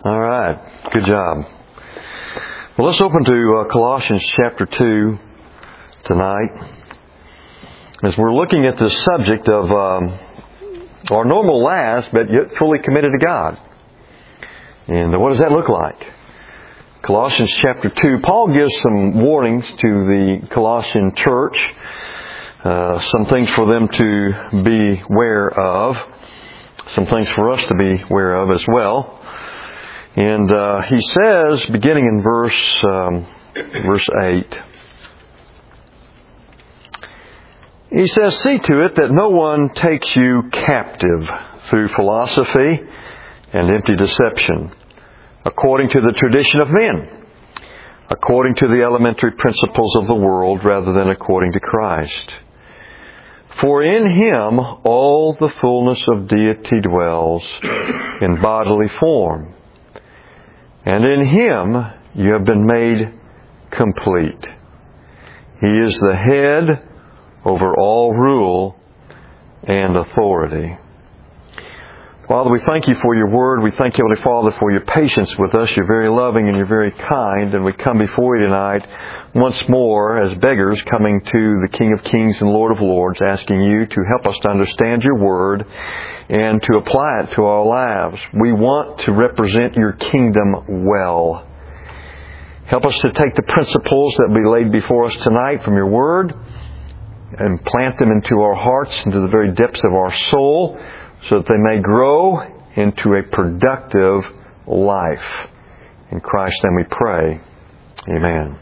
All right. Good job. Well, let's open to Colossians chapter 2 tonight. As we're looking at the subject of our normal lives, but yet fully committed to God. And what does that look like? Colossians chapter 2. Paul gives some warnings to the Colossian church. Some things for them to be aware of. Some things for us to be aware of as well. And he says, beginning in verse 8, he says, "See to it that no one takes you captive through philosophy and empty deception, according to the tradition of men, according to the elementary principles of the world, rather than according to Christ. For in Him all the fullness of deity dwells in bodily form. And in Him you have been made complete. He is the head over all rule and authority." Father, we thank You for Your Word. We thank You, Heavenly Father, for Your patience with us. You're very loving and You're very kind. And we come before You tonight once more as beggars coming to the King of Kings and Lord of Lords, asking You to help us to understand Your Word and to apply it to our lives. We want to represent Your kingdom well. Help us to take the principles that we laid before us tonight from Your Word and plant them into our hearts, into the very depths of our soul, so that they may grow into a productive life. In Christ's name we pray. Amen.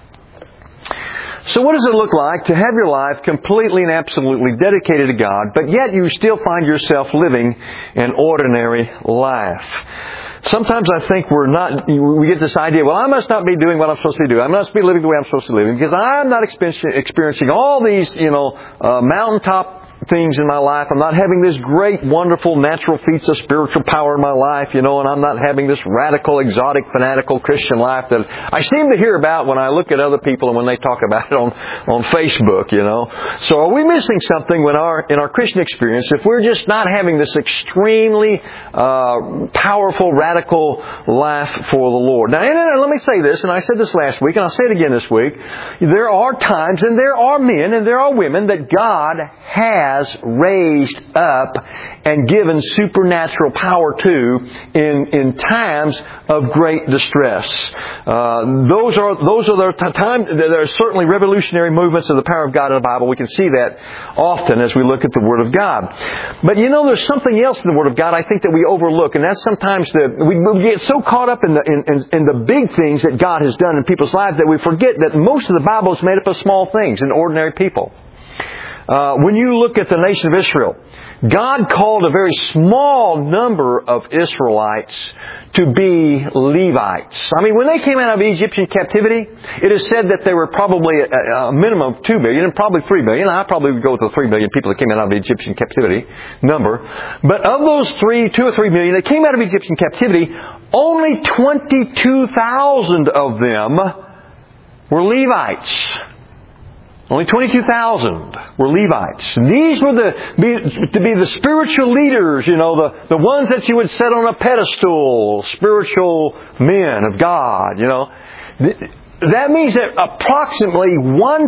So what does it look like to have your life completely and absolutely dedicated to God, but yet you still find yourself living an ordinary life? Sometimes I think we get this idea, well, I must not be doing what I'm supposed to be doing. I must be living the way I'm supposed to be living because I'm not experiencing all these, mountaintop things in my life. I'm not having this great, wonderful, natural feats of spiritual power in my life, and I'm not having this radical, exotic, fanatical Christian life that I seem to hear about when I look at other people and when they talk about it on Facebook, So are we missing something in our Christian experience if we're just not having this extremely powerful, radical life for the Lord? Now, and let me say this, and I said this last week, and I'll say it again this week. There are times, and there are men, and there are women that God has raised up and given supernatural power to in times of great distress. Those are the times. There are certainly revolutionary movements of the power of God in the Bible. We can see that often as we look at the Word of God. But there's something else in the Word of God I think that we overlook, and that's sometimes we get so caught up in the big things that God has done in people's lives that we forget that most of the Bible is made up of small things and ordinary people. When you look at the nation of Israel, God called a very small number of Israelites to be Levites. I mean, when they came out of Egyptian captivity, it is said that there were probably a minimum of 2 million and probably 3 million. I probably would go with the 3 million people that came out of the Egyptian captivity number. But of those 2 or 3 million that came out of Egyptian captivity, only 22,000 of them were Levites. Only 22,000 were Levites. These were to be the spiritual leaders, the ones that you would set on a pedestal, spiritual men of God, That means that approximately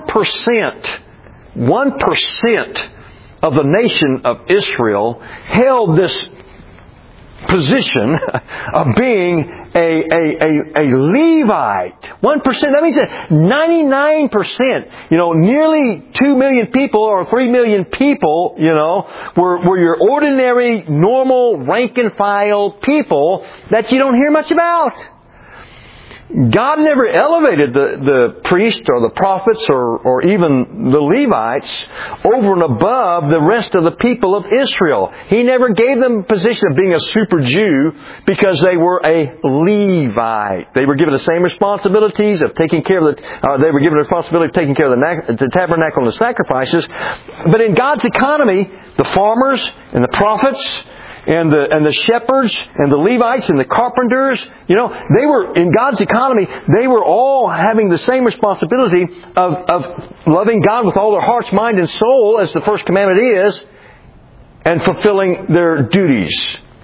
1% of the nation of Israel held this position of being a Levite. 1%. That means that 99%, nearly 2 million people or 3 million people, were your ordinary, normal, rank and file people that you don't hear much about. God never elevated the priests or the prophets or even the Levites over and above the rest of the people of Israel. He never gave them a position of being a super Jew because they were a Levite. They were given the same responsibilities of taking care of they were given the responsibility of taking care of the tabernacle and the sacrifices. But in God's economy, the farmers and the prophets and the shepherds and the Levites and the carpenters, they were, in God's economy, they were all having the same responsibility of loving God with all their hearts, mind, and soul, as the first commandment is, and fulfilling their duties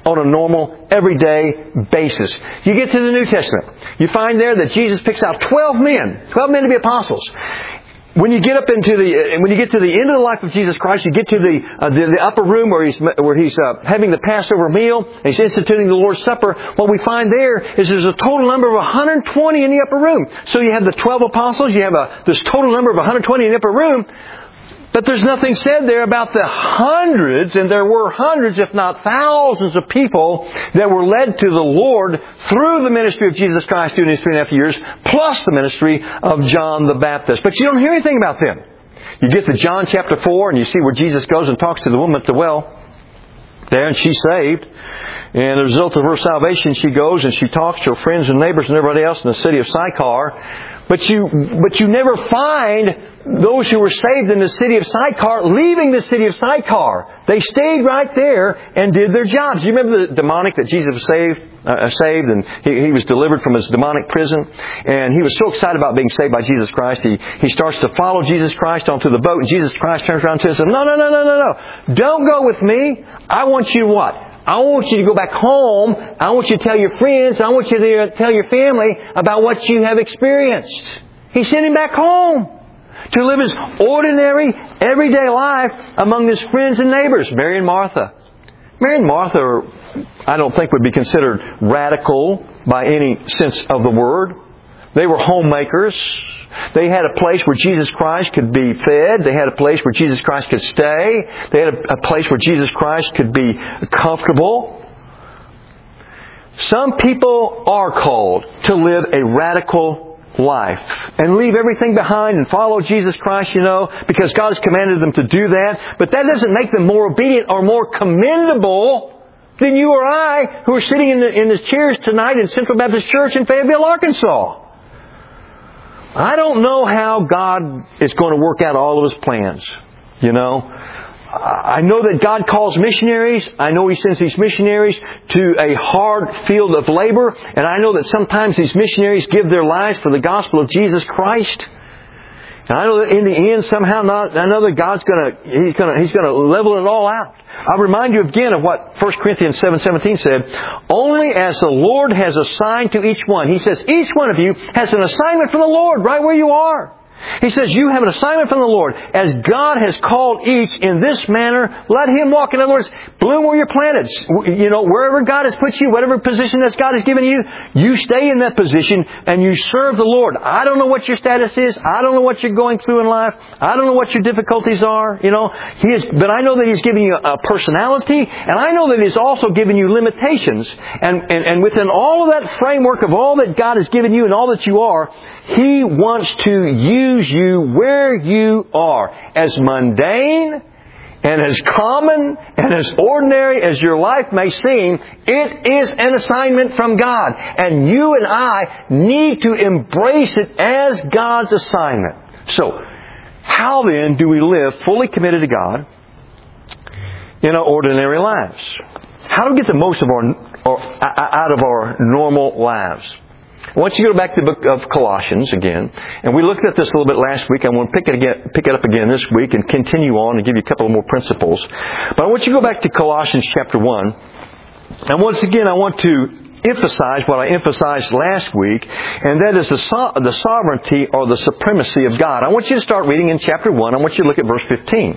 on a normal, everyday basis. You get to the New Testament. You find there that Jesus picks out 12 men to be apostles. When you get to the end of the life of Jesus Christ, you get to the upper room where he's having the Passover meal, and he's instituting the Lord's Supper. What we find there is there's a total number of 120 in the upper room. So you have the 12 apostles, you have this total number of 120 in the upper room, but there's nothing said there about the hundreds, and there were hundreds, if not thousands of people that were led to the Lord through the ministry of Jesus Christ during his 3.5 years, plus the ministry of John the Baptist. But you don't hear anything about them. You get to John chapter 4, and you see where Jesus goes and talks to the woman at the well there, and she's saved. And as a result of her salvation, she goes and she talks to her friends and neighbors and everybody else in the city of Sychar. But you never find those who were saved in the city of Sychar leaving the city of Sychar. They stayed right there and did their jobs. You remember the demonic that Jesus saved, and he was delivered from his demonic prison, and he was so excited about being saved by Jesus Christ. He starts to follow Jesus Christ onto the boat, and Jesus Christ turns around to him and says, No. Don't go with me. I want you what? I want you to go back home. I want you to tell your friends. I want you to tell your family about what you have experienced. He sent him back home to live his ordinary, everyday life among his friends and neighbors. Mary and Martha. Mary and Martha, I don't think would be considered radical by any sense of the word. They were homemakers. They had a place where Jesus Christ could be fed. They had a place where Jesus Christ could stay. They had a place where Jesus Christ could be comfortable. Some people are called to live a radical life and leave everything behind and follow Jesus Christ, because God has commanded them to do that. But that doesn't make them more obedient or more commendable than you or I who are sitting in the chairs tonight in Central Baptist Church in Fayetteville, Arkansas. I don't know how God is going to work out all of His plans. I know that God calls missionaries. I know He sends these missionaries to a hard field of labor. And I know that sometimes these missionaries give their lives for the gospel of Jesus Christ. And I know that in the end, somehow, I know that God's He's going to level it all out. I'll remind you again of what 1 Corinthians 7:17 said. Only as the Lord has assigned to each one. He says, each one of you has an assignment from the Lord right where you are. He says, you have an assignment from the Lord. As God has called each in this manner, let him walk. In other words, bloom where you're planted. Wherever God has put you, whatever position that God has given you, you stay in that position and you serve the Lord. I don't know what your status is. I don't know what you're going through in life. I don't know what your difficulties are. But I know that He's given you a personality, and I know that He's also given you limitations. And within all of that framework of all that God has given you and all that you are, He wants to use you where you are. As mundane and as common and as ordinary as your life may seem, it is an assignment from God. And you and I need to embrace it as God's assignment. So, how then do we live fully committed to God in our ordinary lives? How do we get the most out of our normal lives? I want you to go back to the book of Colossians again. And we looked at this a little bit last week. I want to pick it up again this week and continue on and give you a couple of more principles. But I want you to go back to Colossians chapter 1. And once again, I want to emphasize what I emphasized last week, and that is the sovereignty or the supremacy of God. I want you to start reading in chapter 1. I want you to look at verse 15.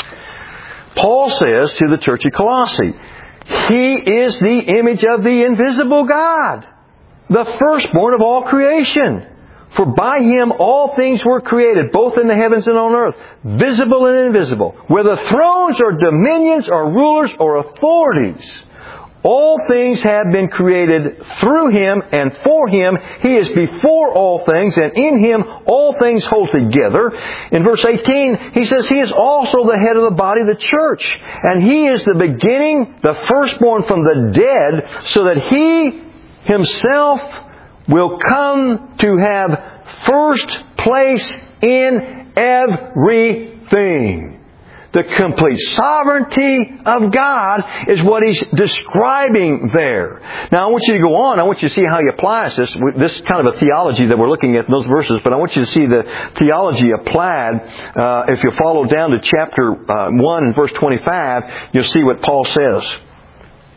Paul says to the church at Colossae, He is the image of the invisible God, the firstborn of all creation. For by Him all things were created, both in the heavens and on earth, visible and invisible, whether thrones or dominions or rulers or authorities. All things have been created through Him and for Him. He is before all things, and in Him all things hold together. In verse 18, he says He is also the head of the body, the church. And He is the beginning, the firstborn from the dead, so that He Himself will come to have first place in everything. The complete sovereignty of God is what he's describing there. Now I want you to go on. I want you to see how he applies this. This is kind of a theology that we're looking at in those verses, but I want you to see the theology applied. If you follow down to chapter 1 and verse 25, you'll see what Paul says.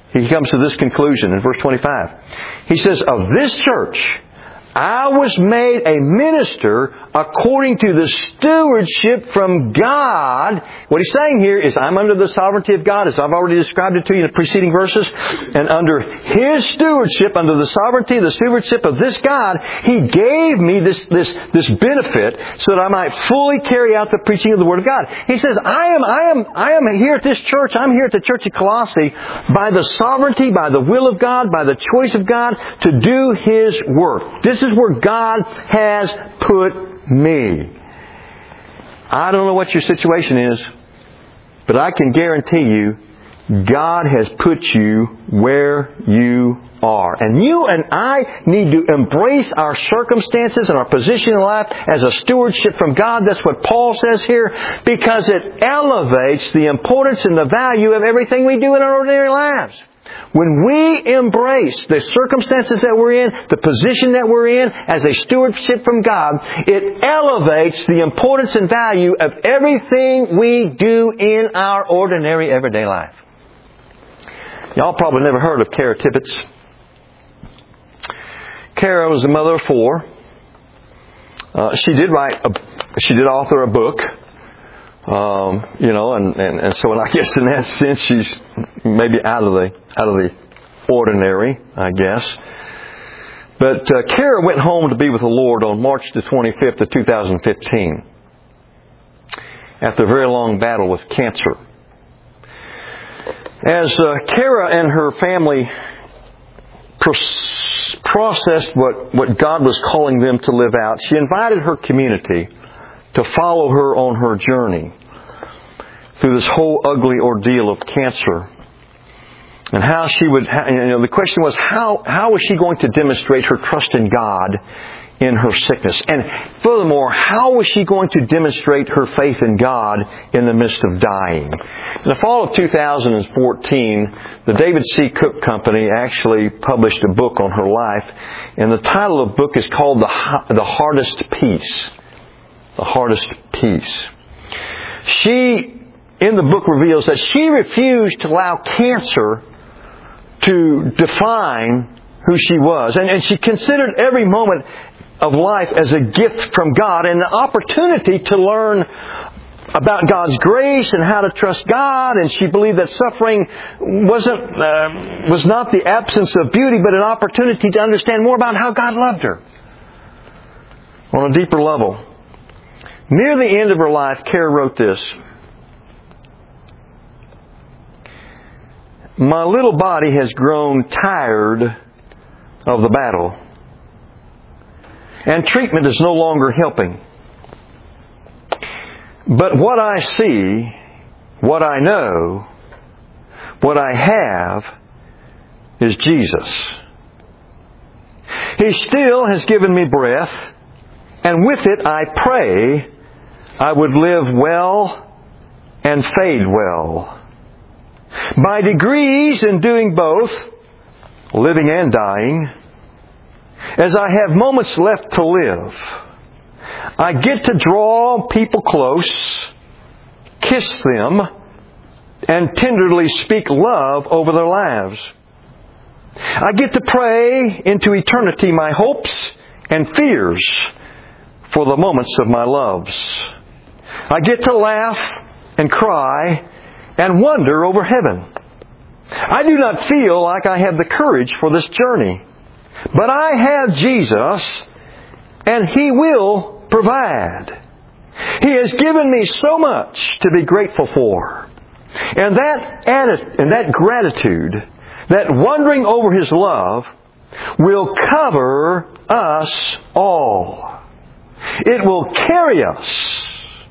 he comes to this conclusion in verse 25. He says, of this church I was made a minister according to the stewardship from God. What he's saying here is, I'm under the sovereignty of God, as I've already described it to you in the preceding verses. And under His stewardship, under the sovereignty, the stewardship of this God, He gave me this benefit so that I might fully carry out the preaching of the Word of God. He says, I am here at this church, I'm here at the church of Colossae by the sovereignty, by the will of God, by the choice of God to do His work. This is where God has put me. I don't know what your situation is, but I can guarantee you God has put you where you are. And you and I need to embrace our circumstances and our position in life as a stewardship from God. That's what Paul says here, because it elevates the importance and the value of everything we do in our ordinary lives. When we embrace the circumstances that we're in, the position that we're in as a stewardship from God, it elevates the importance and value of everything we do in our ordinary everyday life. Y'all probably never heard of Kara Tibbetts. Kara was a mother of 4. She did author a book. And so I guess in that sense she's maybe out of the ordinary, I guess. But Kara went home to be with the Lord on March the 25th of 2015 after a very long battle with cancer. As Kara and her family processed what God was calling them to live out, she invited her community to follow her on her journey through this whole ugly ordeal of cancer. And how she would, the question was, how was she going to demonstrate her trust in God in her sickness? And furthermore, how was she going to demonstrate her faith in God in the midst of dying? In the fall of 2014, the David C. Cook Company actually published a book on her life. And the title of the book is called The Hardest Peace. The Hardest Peace. She, in the book, reveals that she refused to allow cancer to define who she was. And she considered every moment of life as a gift from God and an opportunity to learn about God's grace and how to trust God. And she believed that suffering was not the absence of beauty, but an opportunity to understand more about how God loved her on a deeper level. Near the end of her life, Kara wrote this: my little body has grown tired of the battle, and treatment is no longer helping. But what I see, what I know, what I have is Jesus. He still has given me breath, and with it I pray I would live well and fade well. By degrees in doing both, living and dying, as I have moments left to live, I get to draw people close, kiss them, and tenderly speak love over their lives. I get to pray into eternity my hopes and fears for the moments of my loves. I get to laugh and cry and wonder over heaven. I do not feel like I have the courage for this journey, but I have Jesus, and He will provide. He has given me so much to be grateful for. And that gratitude, that wondering over His love, will cover us all. It will carry us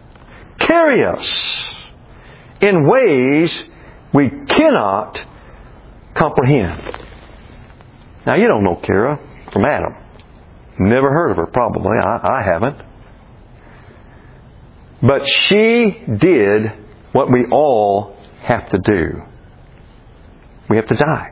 in ways we cannot comprehend. Now, you don't know Kara from Adam. Never heard of her, probably. I haven't. But she did what we all have to do. We have to die.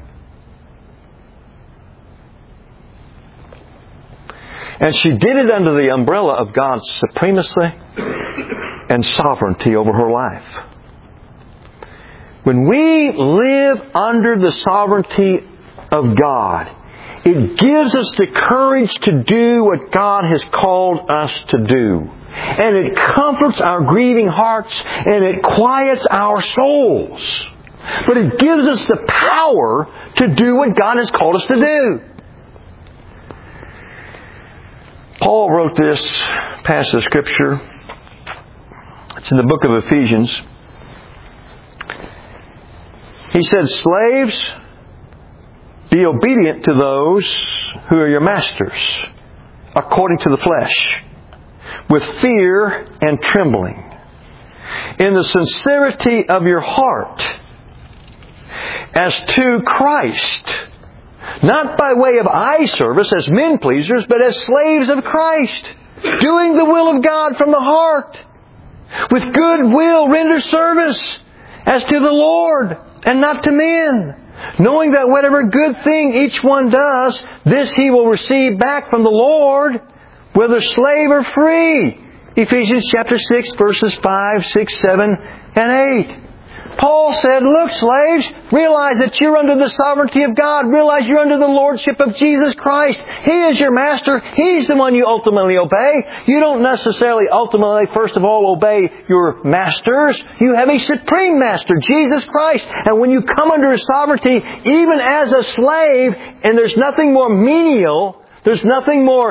And she did it under the umbrella of God's supremacy and sovereignty over her life. When we live under the sovereignty of God, it gives us the courage to do what God has called us to do. And it comforts our grieving hearts and it quiets our souls. But it gives us the power to do what God has called us to do. Paul wrote this passage of Scripture. It's in the book of Ephesians. He said, "Slaves, be obedient to those who are your masters, according to the flesh, with fear and trembling, in the sincerity of your heart, as to Christ, not by way of eye service as men pleasers, but as slaves of Christ, doing the will of God from the heart. With good will render service as to the Lord and not to men, knowing that whatever good thing each one does, this he will receive back from the Lord, whether slave or free." Ephesians chapter 6, verses 5, 6, 7, and 8. Paul said, look, slaves, realize that you're under the sovereignty of God. Realize you're under the lordship of Jesus Christ. He is your master. He's the one you ultimately obey. You don't necessarily ultimately, first of all, obey your masters. You have a supreme master, Jesus Christ. And when you come under His sovereignty, even as a slave, and there's nothing more menial, there's nothing more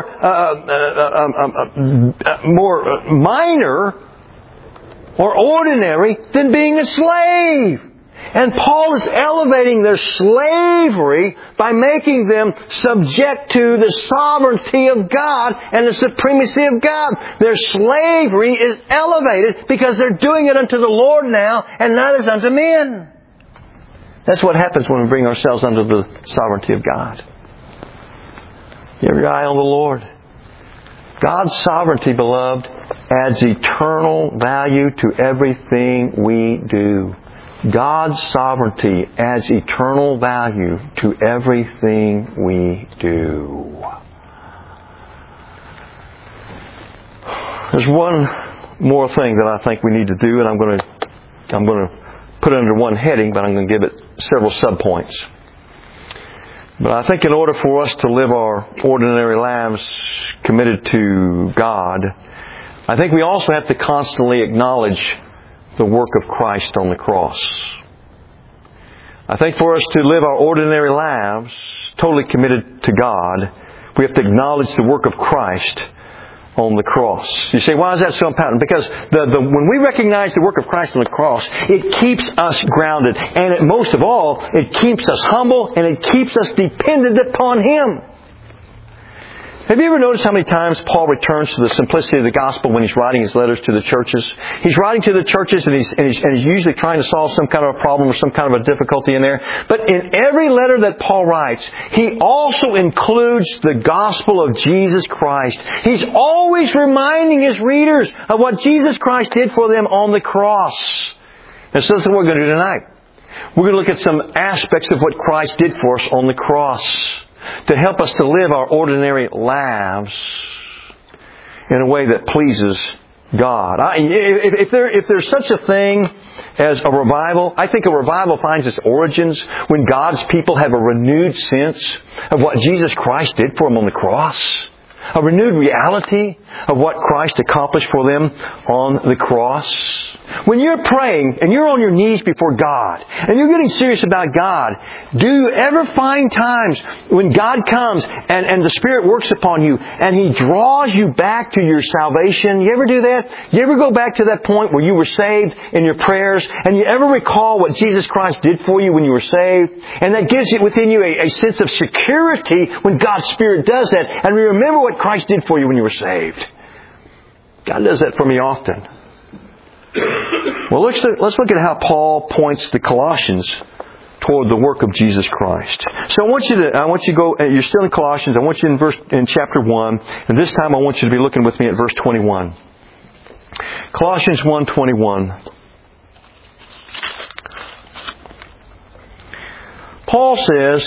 minor or ordinary than being a slave. And Paul is elevating their slavery by making them subject to the sovereignty of God and the supremacy of God. Their slavery is elevated because they're doing it unto the Lord now and not as unto men. That's what happens when we bring ourselves under the sovereignty of God. You have your eye on the Lord. God's sovereignty, beloved, adds eternal value to everything we do. God's sovereignty adds eternal value to everything we do. There's one more thing that I think we need to do, and I'm going to put it under one heading, but I'm going to give it several subpoints. But I think in order for us to live our ordinary lives committed to God, I think we also have to constantly acknowledge the work of Christ on the cross. I think for us to live our ordinary lives totally committed to God, we have to acknowledge the work of Christ on the cross. You say, why is that so important? Because when we recognize the work of Christ on the cross, it keeps us grounded. And most of all, it keeps us humble and it keeps us dependent upon Him. Have you ever noticed how many times Paul returns to the simplicity of the gospel when he's writing his letters to the churches? He's writing to the churches and he's usually trying to solve some kind of a problem or some kind of a difficulty in there. But in every letter that Paul writes, he also includes the gospel of Jesus Christ. He's always reminding his readers of what Jesus Christ did for them on the cross. And so that's what we're going to do tonight. We're going to look at some aspects of what Christ did for us on the cross, to help us to live our ordinary lives in a way that pleases God. If there's such a thing as a revival, I think a revival finds its origins when God's people have a renewed sense of what Jesus Christ did for them on the cross. A renewed reality of what Christ accomplished for them on the cross. When you're praying and you're on your knees before God and you're getting serious about God, do you ever find times when God comes and the Spirit works upon you and He draws you back to your salvation? You ever do that? You ever go back to that point where you were saved in your prayers and you ever recall what Jesus Christ did for you when you were saved? And that gives it within you a sense of security when God's Spirit does that. And remember what Christ did for you when you were saved. God does that for me often. Well, let's look at how Paul points the Colossians toward the work of Jesus Christ. So I want you to go, you're still in Colossians, I want you in chapter 1, and this time I want you to be looking with me at verse 21. Colossians 1:21. Paul says,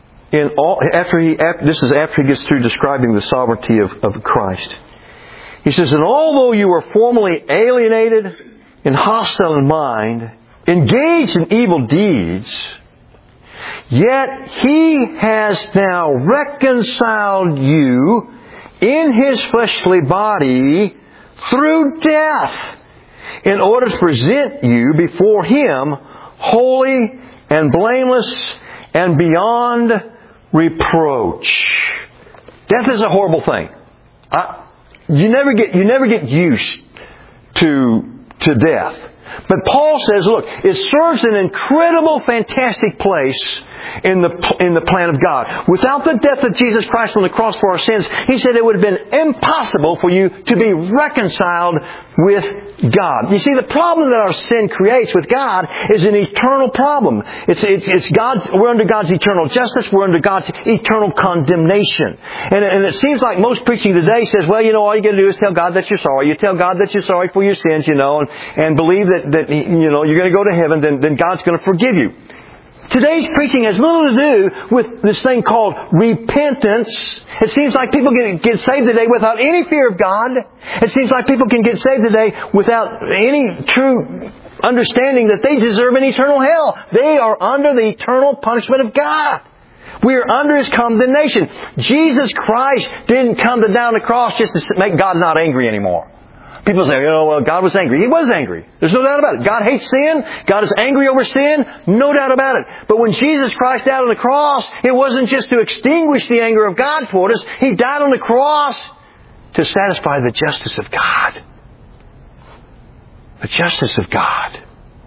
this is after he gets through describing the sovereignty of Christ. He says, and although you were formerly alienated and hostile in mind, engaged in evil deeds, yet He has now reconciled you in His fleshly body through death, in order to present you before Him holy and blameless and beyond reproach. Death is a horrible thing. You never get used to death. But Paul says, look, it serves an incredible, fantastic place in the plan of God. Without the death of Jesus Christ on the cross for our sins, he said it would have been impossible for you to be reconciled with God. You see, the problem that our sin creates with God is an eternal problem. It's God. We're under God's eternal justice. We're under God's eternal condemnation. And it seems like most preaching today says, well, all you got to do is tell God that you're sorry. You tell God that you're sorry for your sins, and believe that you're going to go to heaven. Then God's going to forgive you. Today's preaching has little to do with this thing called repentance. It seems like people get saved today without any fear of God. It seems like people can get saved today without any true understanding that they deserve an eternal hell. They are under the eternal punishment of God. We are under His condemnation. Jesus Christ didn't come to die on the cross just to make God not angry anymore. People say, well, God was angry. He was angry. There's no doubt about it. God hates sin. God is angry over sin. No doubt about it. But when Jesus Christ died on the cross, it wasn't just to extinguish the anger of God toward us. He died on the cross to satisfy the justice of God. The justice of God.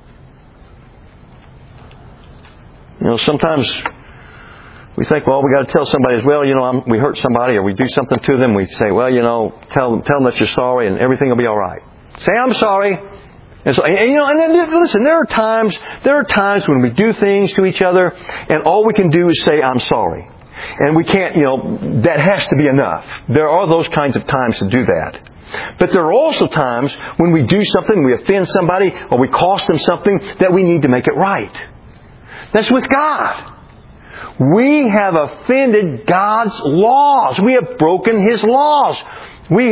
Sometimes we think, well, we got to tell somebody as well, we hurt somebody or we do something to them. We say, well, tell them that you're sorry and everything will be all right. Say, I'm sorry. And so, and then listen, there are times when we do things to each other and all we can do is say, I'm sorry. And we can't, that has to be enough. There are those kinds of times to do that. But there are also times when we do something, we offend somebody or we cost them something that we need to make it right. That's with God. We have offended God's laws. We have broken His laws. We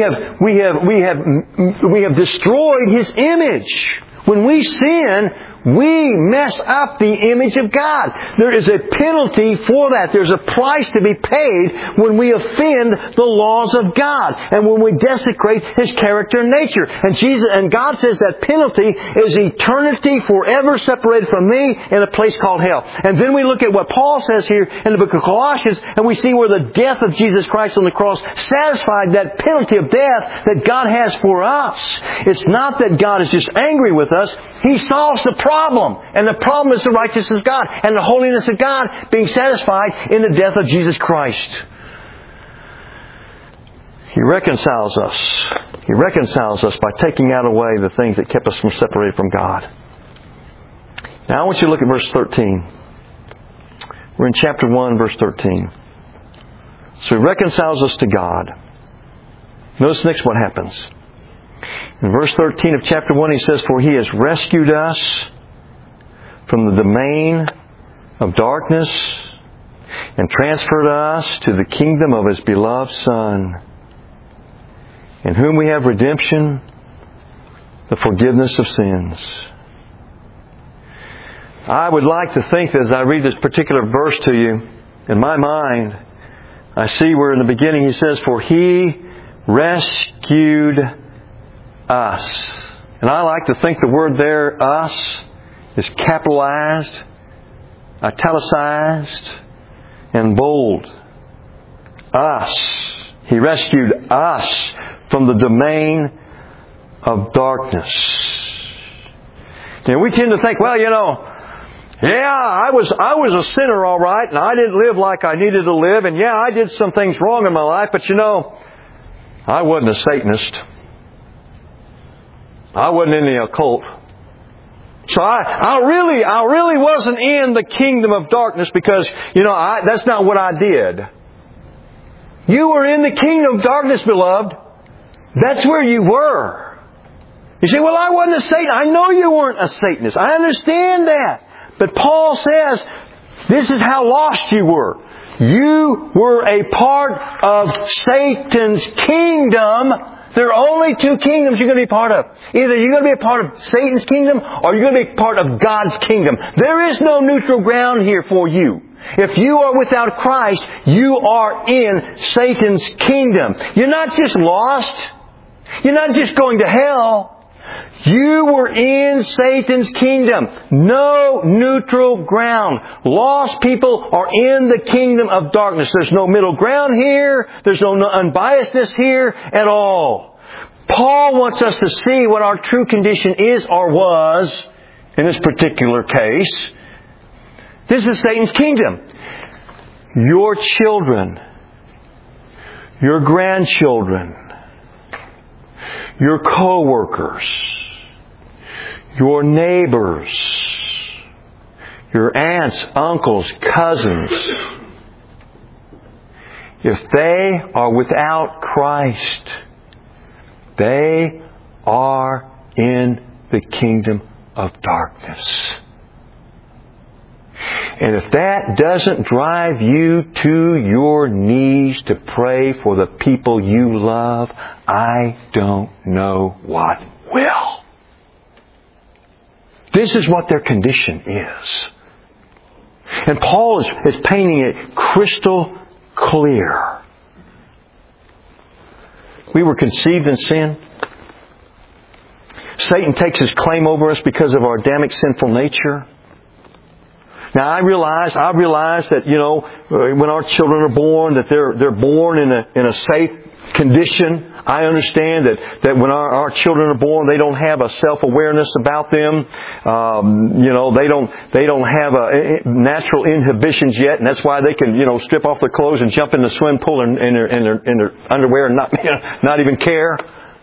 have destroyed His image. When we sin, we mess up the image of God. There is a penalty for that. There's a price to be paid when we offend the laws of God and when we desecrate His character and nature. And God says that penalty is eternity forever separated from me in a place called hell. And then we look at what Paul says here in the book of Colossians and we see where the death of Jesus Christ on the cross satisfied that penalty of death that God has for us. It's not that God is just angry with us. He solves the problem. And the problem is the righteousness of God and the holiness of God being satisfied in the death of Jesus Christ. He reconciles us. He reconciles us by taking out away the things that kept us from separated from God. Now I want you to look at verse 13. We're in chapter 1, verse 13. So He reconciles us to God. Notice next what happens. In verse 13 of chapter 1 He says, for He has rescued us from the domain of darkness and transferred us to the kingdom of His beloved Son, in whom we have redemption, the forgiveness of sins. I would like to think that as I read this particular verse to you, in my mind, I see where in the beginning He says, for He rescued us. And I like to think the word there, us, is capitalized, italicized, and bold. Us. He rescued us from the domain of darkness. We tend to think, well, I was a sinner all right, and I didn't live like I needed to live, and I did some things wrong in my life, but I wasn't a Satanist. I wasn't in the occult. So I really wasn't in the kingdom of darkness because, that's not what I did. You were in the kingdom of darkness, beloved. That's where you were. You say, well, I wasn't a Satanist. I know you weren't a Satanist. I understand that. But Paul says, this is how lost you were. You were a part of Satan's kingdom There are only two kingdoms you're going to be part of. Either you're going to be a part of Satan's kingdom or you're going to be part of God's kingdom. There is no neutral ground here for you. If you are without Christ, you are in Satan's kingdom. You're not just lost. You're not just going to hell. You were in Satan's kingdom. No neutral ground. Lost people are in the kingdom of darkness. There's no middle ground here. There's no unbiasedness here at all. Paul wants us to see what our true condition is or was in this particular case. This is Satan's kingdom. Your children, your grandchildren, your co-workers, your neighbors, your aunts, uncles, cousins, if they are without Christ, they are in the kingdom of darkness. And if that doesn't drive you to your knees to pray for the people you love, I don't know what will. This is what their condition is. And Paul is painting it crystal clear. We were conceived in sin. Satan takes his claim over us because of our Adamic sinful nature. Now I realize that, when our children are born, that they're born in a safe condition. I understand that when our children are born, they don't have a self-awareness about them. They don't have natural inhibitions yet, and that's why they can, strip off their clothes and jump in the swimming pool in their underwear and not even care.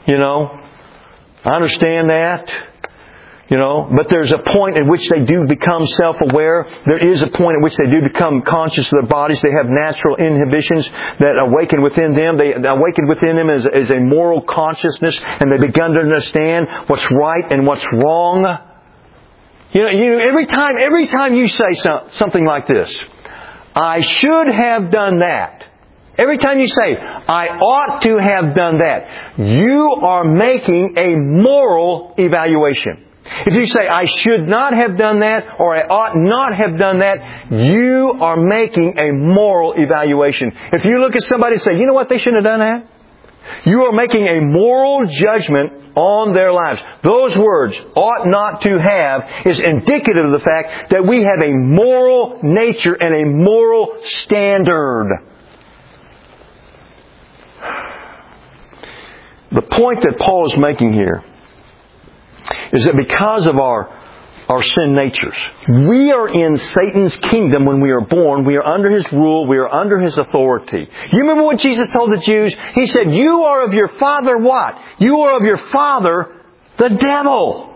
I understand that. But there's a point at which they do become self-aware. There is a point at which they do become conscious of their bodies. They have natural inhibitions that awaken within them. They awaken within them as a moral consciousness, and they begin to understand what's right and what's wrong. Every time you say something like this, I should have done that. Every time you say, I ought to have done that, you are making a moral evaluation. If you say, I should not have done that, or I ought not have done that, you are making a moral evaluation. If you look at somebody and say, you know what, they shouldn't have done that, you are making a moral judgment on their lives. Those words, ought not to have, is indicative of the fact that we have a moral nature and a moral standard. The point that Paul is making here is that because of our sin natures, we are in Satan's kingdom when we are born. We are under his rule. We are under his authority. You remember what Jesus told the Jews? He said, you are of your father what? You are of your father, the devil.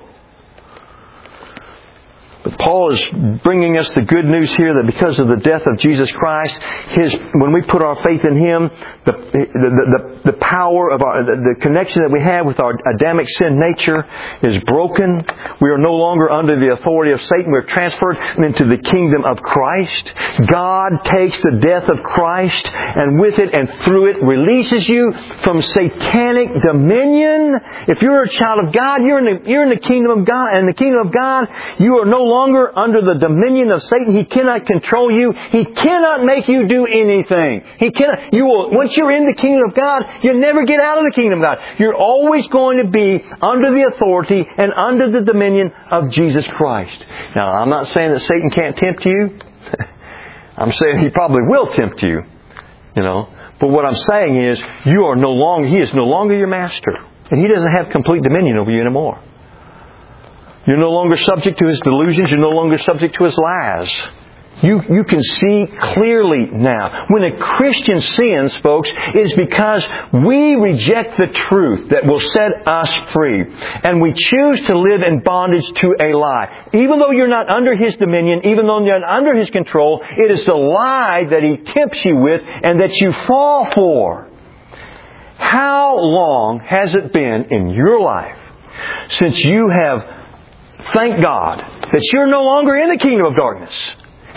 But Paul is bringing us the good news here that because of the death of Jesus Christ, when we put our faith in Him, the power of the connection that we have with our Adamic sin nature is broken. We are no longer under the authority of Satan. We're transferred into the kingdom of Christ. God takes the death of Christ and with it and through it releases you from satanic dominion. If you're a child of God, you're in the kingdom of God. And in the kingdom of God, you are no longer under the dominion of Satan. He cannot control you. He cannot make you do anything. Once you're in the kingdom of God, you'll never get out of the kingdom of God. You're always going to be under the authority and under the dominion of Jesus Christ. Now, I'm not saying that Satan can't tempt you. I'm saying he probably will tempt you. But what I'm saying is, he is no longer your master. And he doesn't have complete dominion over you anymore. You're no longer subject to his delusions. You're no longer subject to his lies. You can see clearly now. When a Christian sins, folks, it is because we reject the truth that will set us free. And we choose to live in bondage to a lie. Even though you're not under his dominion, even though you're not under his control, it is the lie that he tempts you with and that you fall for. How long has it been in your life since you have, thank God, that you're no longer in the kingdom of darkness?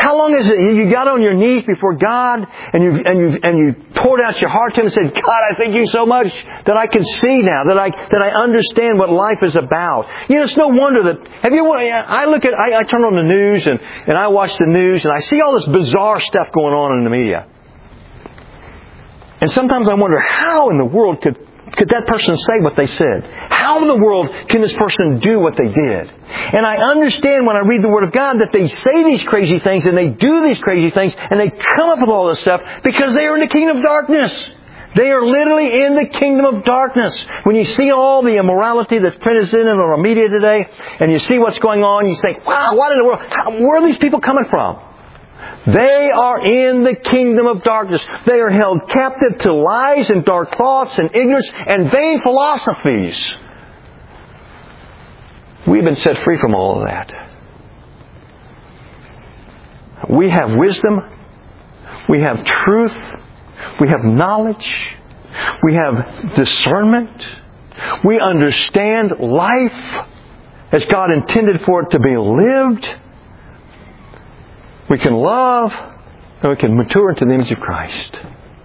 How long is it you got on your knees before God and you poured out your heart to Him and said, God, I thank You so much that I can see now, that I understand what life is about. You know, it's no wonder that, I turn on the news and I watch the news and I see all this bizarre stuff going on in the media. And sometimes I wonder, how in the world could that person say what they said? How in the world can this person do what they did? And I understand when I read the Word of God that they say these crazy things and they do these crazy things and they come up with all this stuff because they are in the kingdom of darkness. They are literally in the kingdom of darkness. When you see all the immorality that's presented in our media today and you see what's going on, you think, wow, what in the world? Where are these people coming from? They are in the kingdom of darkness. They are held captive to lies and dark thoughts and ignorance and vain philosophies. We've been set free from all of that. We have wisdom. We have truth. We have knowledge. We have discernment. We understand life as God intended for it to be lived. We can love, and we can mature into the image of Christ.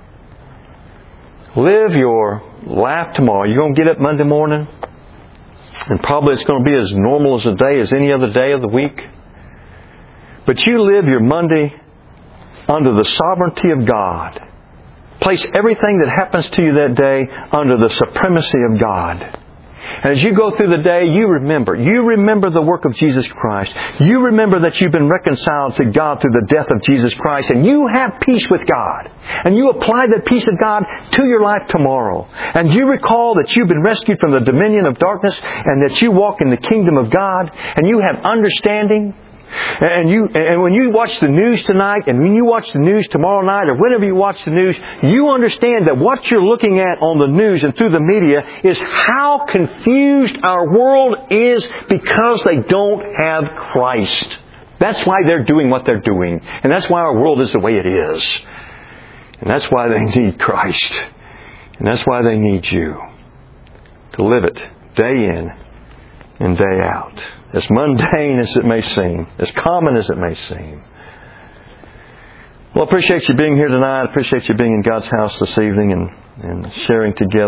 Live your life tomorrow. You're going to get up Monday morning, and probably it's going to be as normal as a day as any other day of the week. But you live your Monday under the sovereignty of God. Place everything that happens to you that day under the supremacy of God. And as you go through the day, you remember the work of Jesus Christ. You remember that you've been reconciled to God through the death of Jesus Christ. And you have peace with God. And you apply the peace of God to your life tomorrow. And you recall that you've been rescued from the dominion of darkness and that you walk in the kingdom of God. And you have understanding. And when you watch the news tonight, and when you watch the news tomorrow night, or whenever you watch the news, you understand that what you're looking at on the news and through the media is how confused our world is because they don't have Christ. That's why they're doing what they're doing. And that's why our world is the way it is. And that's why they need Christ. And that's why they need you to live it day in and day out. As mundane as it may seem, as common as it may seem. Well, I appreciate you being here tonight. I appreciate you being in God's house this evening and sharing together.